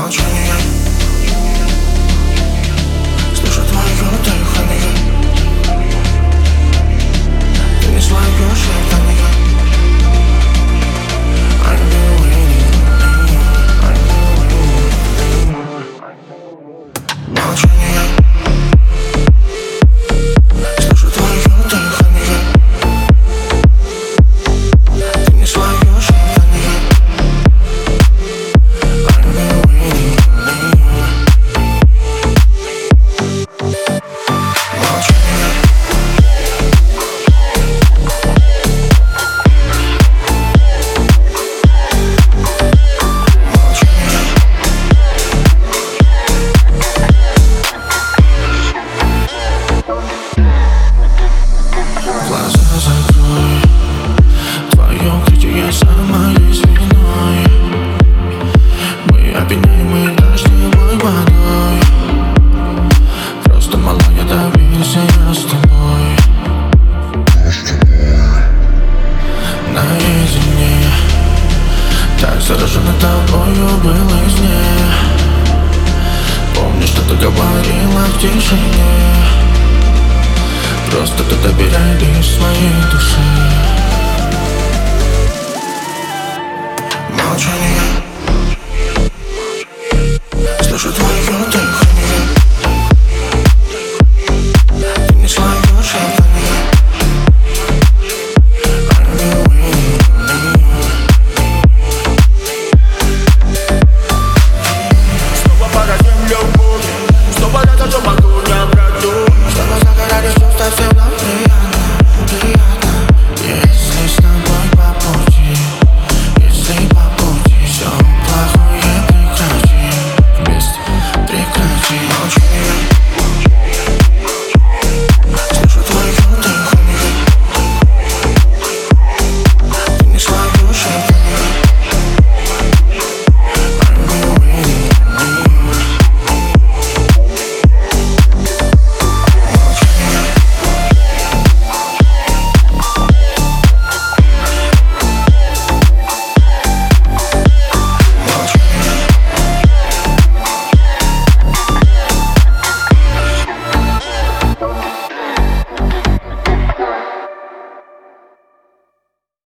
молчание. Слышу твое дыхание. Ты не свое шептание. I'm waiting, молчание. Слышу твое дыхание. Ты не свое шептание. I'm waiting, молчание. Глаза закрой, твое укрытие самой виной. Мы обвиняемы дождевой водой. Просто малая, доверься, я с тобой. Наедине, так заражена тобою было из сне. Помню, что ты говорила в тишине. Просто ты доверяй лишь своей душе.